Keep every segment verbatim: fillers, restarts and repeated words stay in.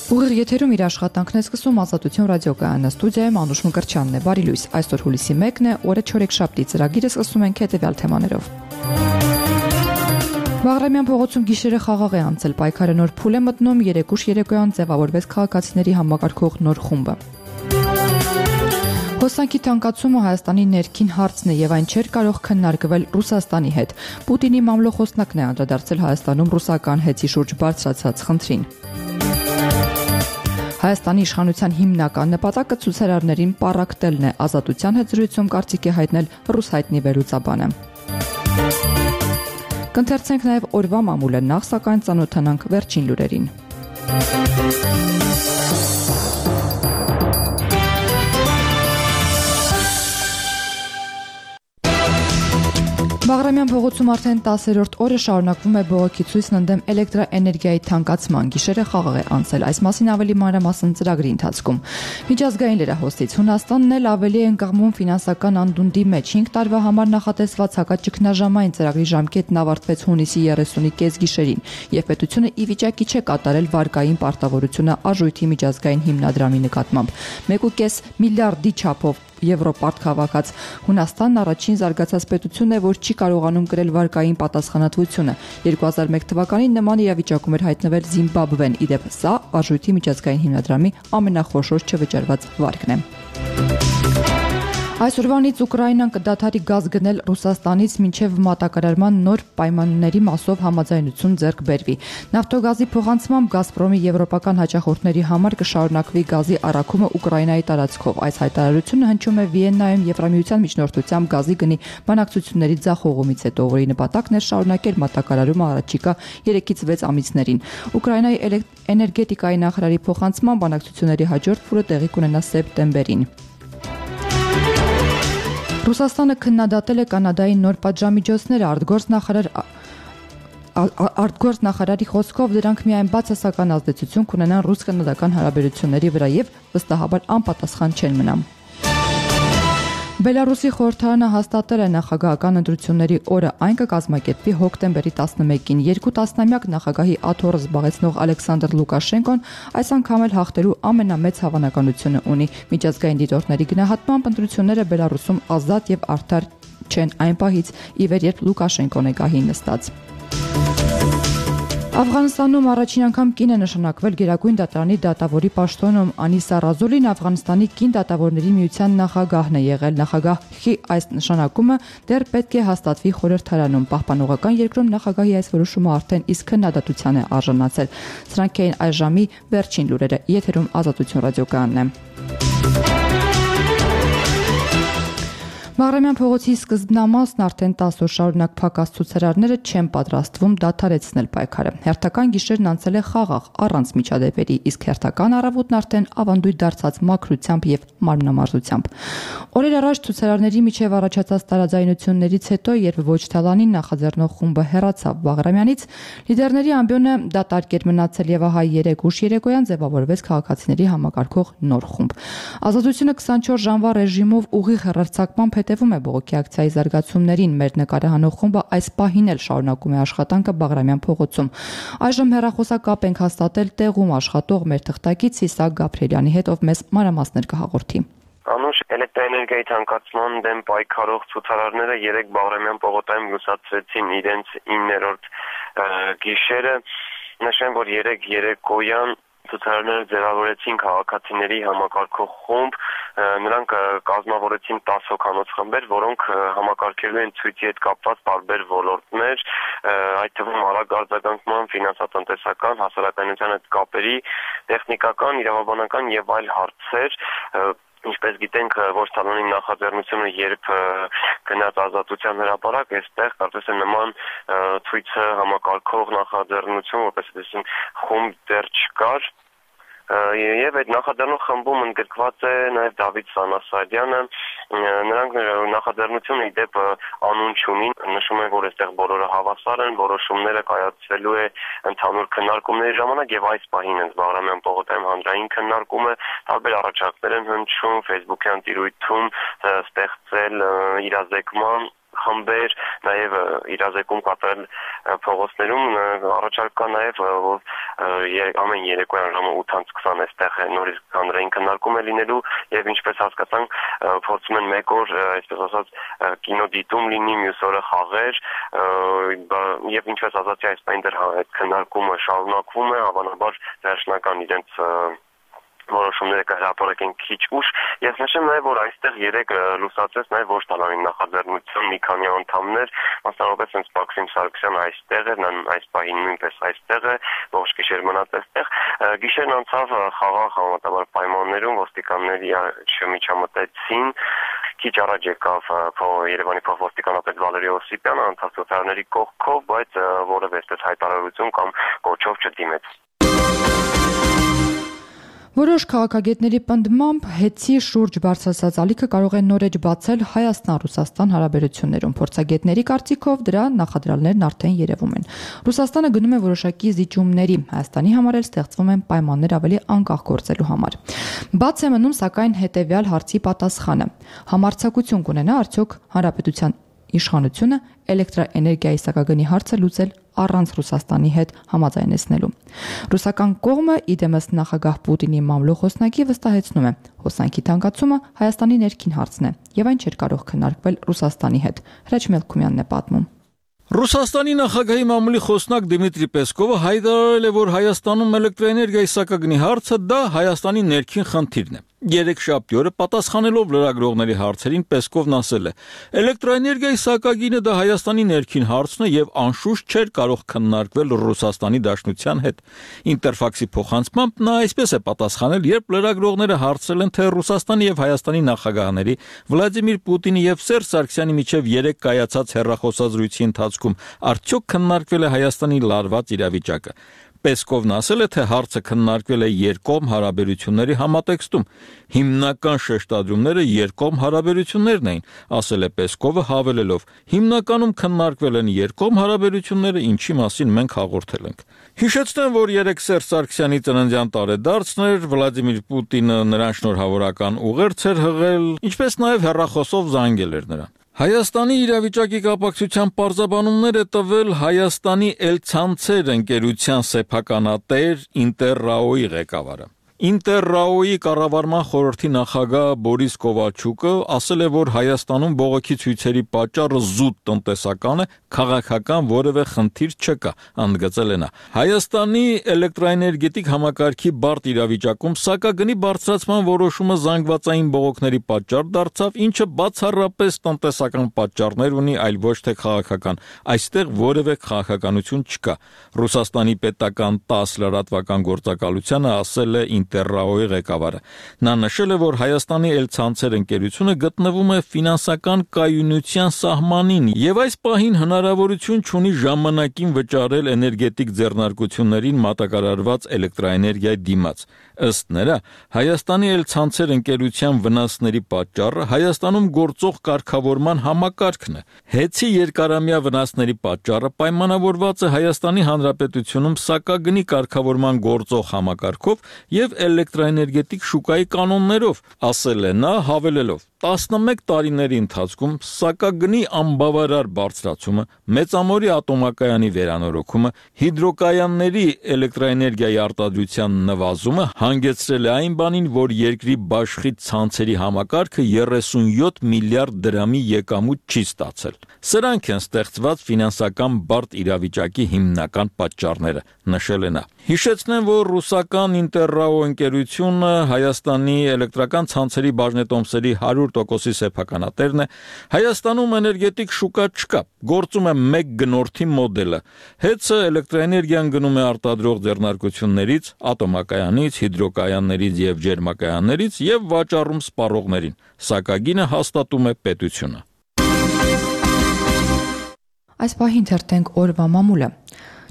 Ուղիղ եթերում իր աշխատանքն է սկսում Ազատություն ռադիոկայանը, ստուդիայում Անուշ Մկրտչյանն է, բարի լույս, այսօր հուլիսի մեկն է, օրը չորեքշաբթի, ծրագիրը սկսում ենք հետևյալ թեմաներով։ Բաղրամյան փողոցում գիշերը խաղաղ է անցել, պայքարը նոր փուլ է մտնում, երեկուշ երեկոյան ձևավորվեց քաղաքացիների համակարգող նոր խումբը։ Հոսանքի թանկացումը Հայաստանի ներքին հարցն է եւ այն չէր կարող քննարկվել Ռուսաստանի հետ։ Պուտինի մամլոխոսնակն է անդրադարձել Հայաստանում ռուսական հեծի շուրջ բարձրացած խնդրին։ Հայաստանի իշխանության հիմնական նպատակը ցուցարարներին պառակտելն է, Ազատության հետ զրույցում կարծիք է հայտնել ռուս հայտնի վերլուծաբանը։ Կընթերցենք նաև օրվա մամուլը, նախ սակայն ծանոթանանք վերջին լուրերին։ Բաղրամյան փողոցում արդեն տասերորդ օրը շարունակվում է բողոքի ցույցն ընդդեմ էլեկտրաէներգիայի թանկացման, գիշերը խաղաղ է անցել, այս մասին ավելի մանրամասն ծրագրի ընթացքում։ Միջազգային լրահոսից Հունաստանն էլ ավելի է ընկղմում ֆինանսական անդունդի մեջ, հինգ տարվա համար նախատեսված հակաճգնաժամային ծրագրի ժամկետն ավարտվեց հունիսի երեսունի կեսգիշերին, եւ պետությունը ի վիճակի չէ կատարել վարկային պարտավորությունը արժույթի միջազգային հիմնադրամի նկատմամբ։ մեկ կես միլիարդի չափով եվրո պարտ հավաքած Հունաստանն առաջին զարգացած պետությունն է, որ չի կարողանում կրել վարկային պատասխանատվությունը։ երկու հազար մեկ թվականին նման իրավիճակում էր հայտնվել Զիմբաբվեն, ի դեպ սա արժույթի միջազգային հիմնադրամի ամենախոշոր չվճարված վարկն է։ Այսօրվանից Ուկրաինան կդադարի գազ գնել Ռուսաստանից մինչև մատակարարման նոր պայմանների մասով համաձայնություն ձեռք բերվի։ Նավթոգազի փոխանցմամբ Գազպրոմի եվրոպական հաճախորդների համար կշարունակվի գազի առաքումը Ուկրաինայի տարածքով։ Այս հայտարարությունը հնչում է Վիեննայում Եվրամիության միջնորդությամբ գազի գնի բանակցությունների ձախողումից հետո, որի նպատակն է շարունակել մատակարարումը առաջիկա երեքից վեց ամիսներին։ Ուկրաինայի էներգետիկայի նախարարի փոխանցմամբ բանակցությունների հաջորդ փուլը տեղի կունենա սեպտեմբերին։ Ռուսաստանը քննադատել է Կանադայի նոր պատժամիջոցները, արտգործնախարար արտգործնախարարի խոսքով դրանք միայն բացասական ազդեցություն կունենան ռուս-կանադական հարաբերությունների վրա եւ վստահաբար անպատասխան չեն մնա։ Բելարուսի խորհրդարանը հաստատել է նախագահական ընտրությունների օրը, այն կկազմակերպվի հոկտեմբերի տասնմեկին։ Երկու տասնամյակ նախագահի աթոռը զբաղեցնող Ալեքսանդր Լուկաշենկոն այս անգամ էլ հաղթելու ամենամեծ հավանականությունը ունի։ Միջազգային դիտորդների գնահատմամբ ընտրությունները Բելարուսում ազատ եւ արդար չեն այն պահից, ի վեր երբ Լուկաշենկոն է գահին նստած։ Աֆղանստանում առաջին անգամ կին է նշանակվել Գերագույն դատարանի դատավորի պաշտոնում։ Անիսա Ռազոլին Աֆղանստանի կին դատավորների միության նախագահն է եղել։ Նախագահի այս նշանակումը դեռ պետք է հաստատվի խորհրդարանում։ Պահպանողական երկրում նախագահի այս որոշումը արդեն իսկ քննադատության է արժանացել։ Սրանք էին այս ժամի վերջին լուրերը։ Եթերում Ազատություն ռադիոկայանն է։ Բաղրամյան փողոցի սկզբնամասն արդեն տասը օր շարունակ փակած ցուցարարները չեն պատրաստվում դադարեցնել պայքարը։ Հերթական գիշերն անցել է խաղաղ, առանց միջադեպերի, իսկ հերթական առավոտն արդեն ավանդույթ դարձած մաքրությամբ եւ մարմնամարզությամբ։ Օրեր առաջ ցուցարարների միջև առաջացած տարաձայնություններից հետո, երբ ոչ թալանին նախաձեռնող խումբը հեռացավ Բաղրամյանից, լիդերների ամբիոնը դատարկ էր մնացել եւ ահա երեկուշ երեկոյան ձևավորվեց քաղաքացիների համակարգող նոր խումբ։ Ազատությունը քսանչորս ժամվա ռեժիմով ուղիղ հեռարձակմամբ հետևում է բողոքի ակցիայի զարգացումներին։ Մեր նկարահանող խումբը այս պահին էլ շարունակում է աշխատանքը Բաղրամյան փողոցում։ Այժմ հեռախոսակապ ենք հաստատել տեղում աշխատող մեր թղթակից Իսահակ Գաբրիելյանի հետ, ով մեզ մանրամասներ կհաղորդի։ Անուշ, էլեկտրաէներգիայի թանկացման դեմ պայքարող ցուցարարները երեք Բաղրամյան պողոտայում լուսացրեցին իրենց իններորդ գիշերը։ Նշեմ, որ երեք երեկոյան ցուցարարները ձևավորեցին քաղաքացիների համակարգող խումբ, նրանք կազմավորեցին տասը հոգանոց խմբեր, որոնք համակարգելու են ցույցի հետ կապված տարբեր ոլորտներ, այդ թվում արագ արձագանքման, ֆինանսատնտեսական, հասարակայնության հետ կապերի, տեխնիկական, իրավաբանական եւ այլ հարցեր։ Ինչպես գիտենք, ոչ թալանի նախաձեռնությունը երբ գնաց Ազատության հրապարակ, այստեղ կարծես է նման ցույցը համակարգող նախաձեռնություն, որպես այսին խումբ դեռ չկար։ Եվ այդ նախաձեռնող խմբում ընդգրկված է նաև Դավիթ Սանասարյանը, նրանք նախաձեռնությունը ի դեպ անուն չունին, նշում են, որ այստեղ բոլորը հավասար են, որոշումները կայացվելու է ընդհանուր քննարկումների ժամանակ եւ այս պահին հենց Բաղրամյան պողոտայում հանրային քննարկումը, տարբեր առաջարկներ են հնչում, Facebook-յան տիրույթում ստեղծել իրազեկման խմբեր, նաև իրազեկում կատարել փողոցներում, առաջարկ կա նաև որ ամեն երեկոյան ժամը ութից քսան այստեղ նորից հանրային քննարկում է լինելու եւ ինչպես հասկացանք փորձում են մեկ օր այսպես ասած կինոդիտում լինի, մյուս օրը խաղեր եւ ինչպես ասացի այս պայմաններ այդ քննարկումը շարունակվում է, հավանաբար վերջնական իրենց որոշումները կհրապարակեն քիչ ուշ։ Ես նշեմ նաև, որ այստեղ երեք լուսացեց նաև ոչ տնօրեն նախաձեռնության մի քանի անդամներ, մասնավորապես հենց Մաքսիմ Սարգսյանը այստեղ էր, նա այս պահին նույնպես այստեղ է, ողջ գիշեր մնաց այստեղ։ Գիշերն անցավ խաղաղ համատաբար պայմաններում, ոստիկանների չմիջամտեցին, քիչ առաջ եկավ Երևանի փոխոստիկանապետ Վալերի Օսիպյանը անցածությունների կողքով, բայց որևէ այսպես հայտարարություն կամ կոչով չդիմեց։ Որոշ քաղաքագետների պնդմամբ հեծի շուրջ բարձրացած ալիքը կարող է նորեջ բացել Հայաստան-Ռուսաստան հարաբերություններում։ Փորձագետների կարծիքով դրա նախադրյալներն արդեն երևում են։ Ռուսաստանը գնում է որոշակի զիջումների, Հայաստանի համար էլ ստեղծվում են պայմաններ ավելի անկախ գործելու համար։ Բաց է մնում սակայն հետևյալ հարցի պատասխանը. համարձակություն կունենա արդյոք հանրապետության իշխանությունը էլեկտրաէներգիայի սակագնի հարցը լուծել առանց Ռուսաստանի հետ համաձայնեցնելու։ Ռուսական կողմը իդեմս նախագահ Պուտինի մամլո խոսնակի վստահեցնում է, հոսանքի թանկացումը Հայաստանի ներքին հարցն է եւ այն չէր կարող քննարկվել Ռուսաստանի հետ։ Հրաչ Մելքումյանն է պատմում։ Ռուսաստանի նախագահի մամուլի խոսնակ Դիմիտրի Պեսկովը հայտարարել է, որ Հայաստանում էլեկտրաէներգիայի սակագնի հարցը դա Հայաստանի ներքին խնդիրն է։ Երեքշաբթի օրը պատասխանելով լրագրողների հարցերին Պեսկովն ասել է. Էլեկտրաէներգիայի սակագինը դա Հայաստանի ներքին հարցն է եւ անշուշտ չէր կարող քննարկվել Ռուսաստանի Դաշնության հետ։ Ինտերֆաքսի փոխանցմամբ նա այսպես է պատասխանել, երբ լրագրողները հարցրել են, թե Ռուսաստանի եւ Հայաստանի նախագահաների Վլադիմիր Պուտինի եւ Սերժ Սարգսյանի միջև երեք կայացած հեռախոսազրույցի ընթացքում արդյոք քննարկվել է Հայաստանի լարված իրավիճակը։ Պեսկովն ասել է, թե հարցը քննարկվել է երկկողմ հարաբերությունների համատեքստում։ Հիմնական շեշտադրումները երկկողմ հարաբերություններն էին, ասել է Պեսկովը հավելելով. հիմնականում քննարկվել են երկկողմ հարաբերությունները, ինչի մասին մենք հաղորդել ենք։ Հիշեցնեմ, որ երեք Սերժ Սարգսյանի ծննդյան տարեդարձն էր, Վլադիմիր Պուտինը նրան շնորհավորական ուղերձ էր հղել, ինչպես նաև հեռախոսով զանգել էր նրան։ Հայաստանի իրավիճակի կապակցությամբ պարզաբանումներ է տվել Հայաստանի Էլցանցեր ընկերության սեփականատեր Ինտերրաոյի ղեկավարը։ Ինտերրաոյի կառավարման խորհրդի նախագահ Բորիս Կովալչուկը ասել է, որ Հայաստանում բողոքի ցույցերի պատճառը զուտ տնտեսական է, քաղաքական որևէ խնդիր չկա, ընդգծել է նա։ Հայաստանի էլեկտրաէներգետիկ համակարգի բարդ իրավիճակում սակագնի բարձրացման որոշումը զանգվածային բողոքների պատճառ դարձավ, ինչը բացառապես տնտեսական պատճառներ ունի, այլ ոչ թե քաղաքական։ Այստեղ որևէ քաղաքականություն չկա։ Ռուսաստանի պետական տաս լրատվական գործակալությանը ասել է Ինտերրաոյի ղեկավարը։ Նա նշել է, որ Հայաստանի Էլցանցեր ընկերությունը գտնվում է ֆինանսական կայունության սահմանին եւ այս պահին հնարավորություն չունի ժամանակին վճարել էներգետիկ ձեռնարկություններին մատակարարված էլեկտրաէներգիայի դիմաց։ Ըստ նրա, Հայաստանի Էլցանցեր ընկերության վնասների պատճառը Հայաստանում գործող կարգավորման համակարգն է։ Հեծի երկարամյա վնասների պատճառը պայմանավորված է Հայաստանի Հանրապետությունում սակագնի կարգավորման գործող համակարգով եւ էլեկտրաէներգետիկ շուկայի կանոններով, ասել է նա հավելելով. տասնմեկ տարիների ընթացքում սակագնի անբավարար բարձրացումը, մեծամորի ատոմակայանի վերանորոգումը, հիդրոկայանների էլեկտրաէներգիայի արտադրության նվազումը հանգեցրել է այն բանին, որ երկրի բաշխի ցանցերի համակարգը երեսունյոթ միլիարդ դրամի եկամուտ չի ստացել։ Սրանք են ստեղծված ֆինանսական բարդ իրավիճակի հիմնական պատճառները, նշել է նա։ Հիշեցնեմ, որ ռուսական Ինտերրաո ընկերությունը Հայաստանի էլեկտրական ցանցերի բաժնետոմսերի հարյուր տոկոսի սեփականատերն է։ Հայաստանում էներգետիկ շուկա չկա, գործում է մեկ գնորդի մոդելը։ Հեծը էլեկտրաէներգիան գնում է արտադրող ձեռնարկություններից, ատոմակայանից, հիդրոկայաններից եւ ջերմակայաններից եւ վաճառում սպառողներին։ Սակագինը հաստատում է պետությունը։ Այս պահին թերթենք օրվա մամուլը։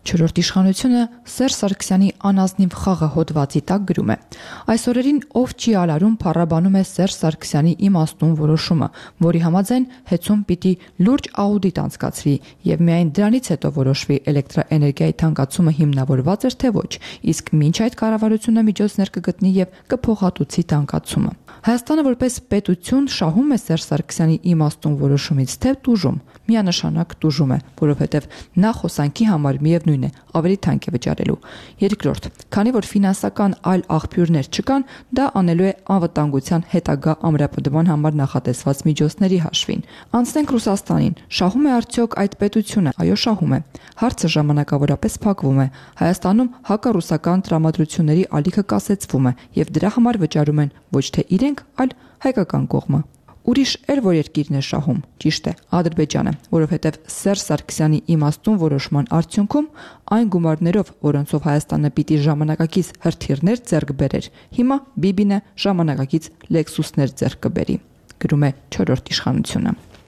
Չորրորդ իշխանությունը Սերժ Սարգսյանի անազնիվ խաղը հոդվածի տակ գրում է. այս օրերին ով չի ալարում փառաբանում է Սերժ Սարգսյանի իմաստուն որոշումը, որի համաձայն հեծում պիտի լուրջ աուդիտ անցկացվի եւ միայն դրանից հետո որոշվի էլեկտրաէներգիայի թանկացումը հիմնավորված էր թե ոչ, իսկ մինչ այդ կառավարությունը միջոցներ կգտնի եւ կփոխհատուցի թանկացումը։ Հայաստանը որպես պետություն շահում է Սերժ Սարգսյանի իմաստուն որոշումից թե տուժում։ Միանշանակ տուժում է, որովհետև նա խոսանքի համար միևնույն է, ավելի թանկ է վճարելու։ Երկրորդ, քանի որ ֆինանսական այլ աղբյուրներ չկան, դա անելու է անվտանգության հետագա ամրապնդման համար նախատեսված միջոցների հաշվին։ Անցնենք Ռուսաստանին։ Շահում է արդյոք այդ պետությունը։ Այո, շահում է։ Հարցը ժամանակավորապես փակվում է։ Հայաստանում հակառուսական տրամադրությունների ալիքը կասեցվում է եւ դրա համար վճարում են ոչ թե իրենք, այլ հայկական կողմը։ Ուրիշ էր որ երկիրն է շահում, ճիշտ է, Ադրբեջանը, որովհետև Սերժ Սարգսյանի իմաստուն որոշման արդյունքում այն գումարներով, որոնցով Հայաստանը պիտի ժամանակակից հրթիռներ ձեռք բերեր, հիմա Բիբինը ժամանակակից Լեքսուսներ ձեռք կբերի, գրում է չորրորդ իշխանությունը։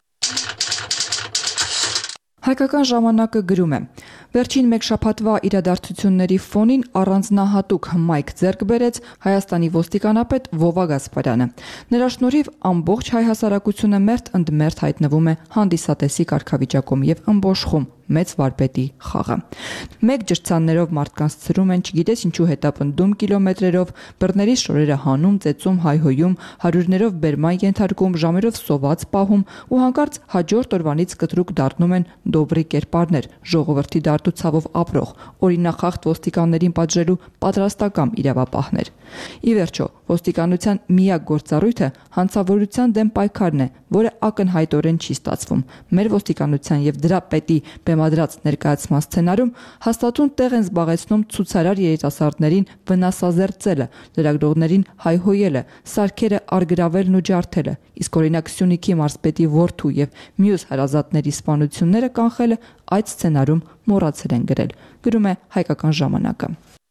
Հայկական ժամանակը գրում է. Վերջին մեկ շաբաթվա իրադարձությունների ֆոնին առանձնահատուկ հմայք ձեռք բերեց Հայաստանի ոստիկանապետ Վովա Գասպարյանը։ Նրա շնորհիվ ամբողջ հայ հասարակությունը մերթ ընդ մերթ հայտնվում է հանդիսատեսի կարգավիճակում եւ ըմբոշխում մեծ վարպետի խաղը։ Մեկ ջրցաններով մարդկանց ցրում են, չգիտես ինչու հետապնդում կիլոմետրերով, բռների շորերը հանում, ծեծում, հայհոյում, հարյուրներով բերման ենթարկում, ժամերով սոված պահում ու հանկարծ հաջորդ օրվանից կտրուկ դառնում են դոբրի կերպարներ, ժողովրդի դարտուցավով ապրող, օրինախախտ ոստիկաններին պատժելու պատրաստակամ իրավապահներ։ Ի վերջո, ոստիկանության միակ գործառույթը հանցավորության դեմ պայքարն է, որը ակնհայտորեն չի ստացվում։ Մեր ոստիկանության եւ դրա պետի բեմադրած ներկայացման սցենարում հաստատուն տեղ են զբաղեցնում ցուցարար երիտասարդներին վնասազերծելը, լրագրողներին հայհոյելը, սարքերը արգրավելն ու ջարդելը, իսկ օրինակ Սյունիքի մարզպետի որդու եւ մյուս հարազատների սպանությունները կանխելը այդ սցենարում մոռացել են գրել, գրում է Հայկական ժամանակը։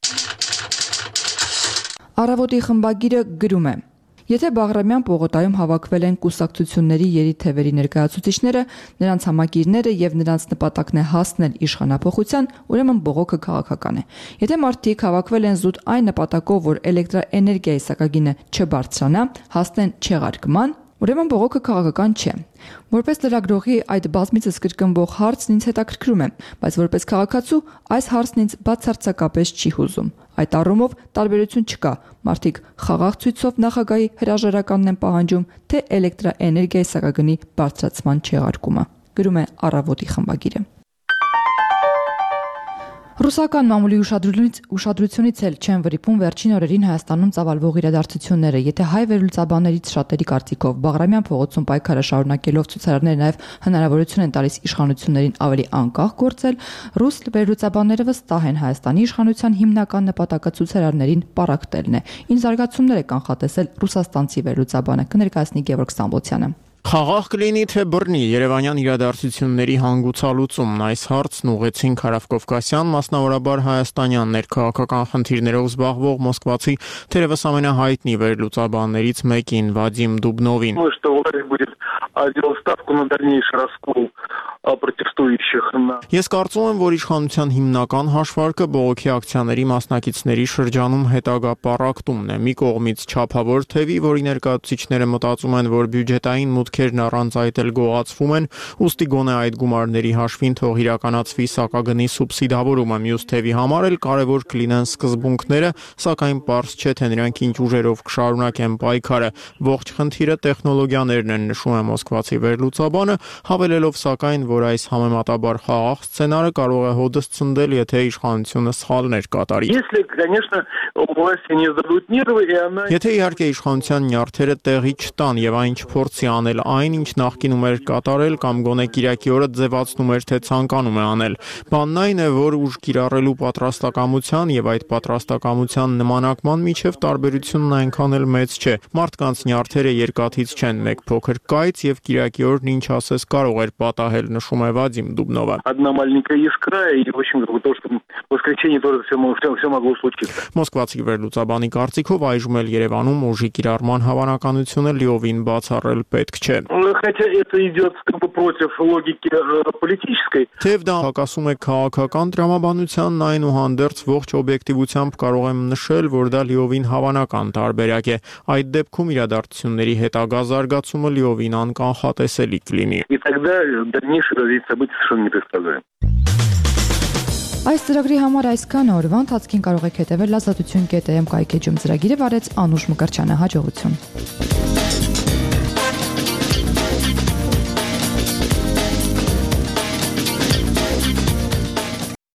Առավոտի խմբագիրը գրում է. Եթե Բաղրամյան պողոտայում հավաքվել են կուսակցությունների երիթևերի ներկայացուցիչները, նրանց համակիրները եւ նրանց նպատակն է հասնել իշխանափոխության, ուրեմն բողոքը քաղաքական է։ Եթե մարդիկ հավաքվել են զուտ այն նպատակով, որ էլեկտրաէներգիայի սակագինը չբարձրանա, հասնեն չեղարկման, ուրեմն բողոքը քաղաքական չէ։ Որպես լրագրողի այդ բազմիցս կրկնվող հարցն ինձ հետաքրքրում է, բայց որպես քաղաքացու այս հարցն ինձ բացարձակապես չի հուզում։ Այդ առումով տարբերություն չկա։ Մարդիկ խաղաղ ցույցով նախագահի հրաժարականն են պահանջում, թե էլեկտրաէներգիայի սակագնի բարձրացման չեղարկումը, գրում է Առավոտի խմբագիրը։ Ռուսական մամուլի ուշադրությունից էլ չեն վրիպում վերջին օրերին Հայաստանում ծավալվող իրադարձությունները։ Եթե հայ վերլուծաբաններից շատերի կարծիքով Բաղրամյան փողոցում պայքարը շարունակելով ցուցարարները նաև հնարավորություն են տալիս իշխանություններին ավելի անկախ գործել, ռուս վերլուծաբանները վստահ են Հայաստանի իշխանության հիմնական նպատակը ցուցարարներին պառակտելն է։ Ինչ զարգացումներ է կանխատեսել ռուսաստանցի վերլուծաբանը, կներկայացնի Գևորգ Ստամբոլցյանը։ Խաղաղ կլինի թե բռնի Երևանյան իրադարձությունների հանգուցալուծումն այս հարցն ուղեցին Քարավկովկասյան, մասնավորաբար հայաստանյան ներքաղաքական խնդիրներով զբաղվող մոսկվացի թերևս ամենահայտնի վերլուծաբաններից մեկին Վադիմ Դուբնովին։ Ես կարծում եմ, որ իշխանության հիմնական հաշվարկը բողոքի ակցիաների մասնակիցների շրջանում հետագա պառակտումն է։ Մի կողմից չափավոր թևի, որի ներկայացուցիչները մտածում են, որ բյուջետային մուտքերն առանց այդ էլ գողացվում են, ուստի գոնե այդ գումարների հաշվին թող իրականացվի սակագնի սուբսիդավորումը։ Մյուս թևի համար էլ կարևոր կլինեն սկզբունքները, սակայն պարզ չէ, թե նրանք ինչ ուժերով կշարունակեն պայքարը։ Ողջ խնդիրը տեխնոլոգիաներն են, նշում է մոսկվացի վերլուծաբանը, հավելելով սակայն, որ այս համեմատաբար խաղաղ սցենարը կարող է հոդս ցնդել, եթե իշխանությունը սխալներ կատարի։ Եթե իհարկե իշխանության նյարդերը տեղի չտան եւ այն չփորձի անել այն, ինչ նախկինում էր կատարել կամ գոնե կիրակի օրը ձևացնում էր, թե ցանկանում է անել։ Բանն այն է, որ ուժ կիրառելու պատրաստակամության եւ այդ պատրաստակամության նմանակման միջև տարբերությունն այնքան էլ մեծ չէ։ Մարդկանց նյարդերը երկաթից չեն, մեկ փոքր կայծ եւ կիրակի օրն ինչ ասես կարող էր պատահել, նշում է Վադիմ Դուբնովը։ Մոսկվացի վերլուծաբանի կարծիքով այժմ էլ Երևանում ուժի կիրառման հավանականությունը լիովին բացառել պետք չէ։ Хотя это идет как бы против логики политической. Թեև դա հակասում է քաղաքական տրամաբանությանն, այնուհանդերձ ողջ օբյեկտիվությամբ կարող եմ նշել, որ դա լիովին հավանական տարբերակ է։ Այդ դեպքում իրադարձությունների հետագա զարգացումը լիովին անկանխատեսելի կլինի։ И тогда дальнейшее развитие событий совершенно непредсказуемо. Այս ծրագրի համար այսքան օրվա ընթացքին կարող եք հետևել ազատություն կետ էմ կայքեջում ծրագիրը վարեց Անուշ Մկրտչյանը, հաջողություն։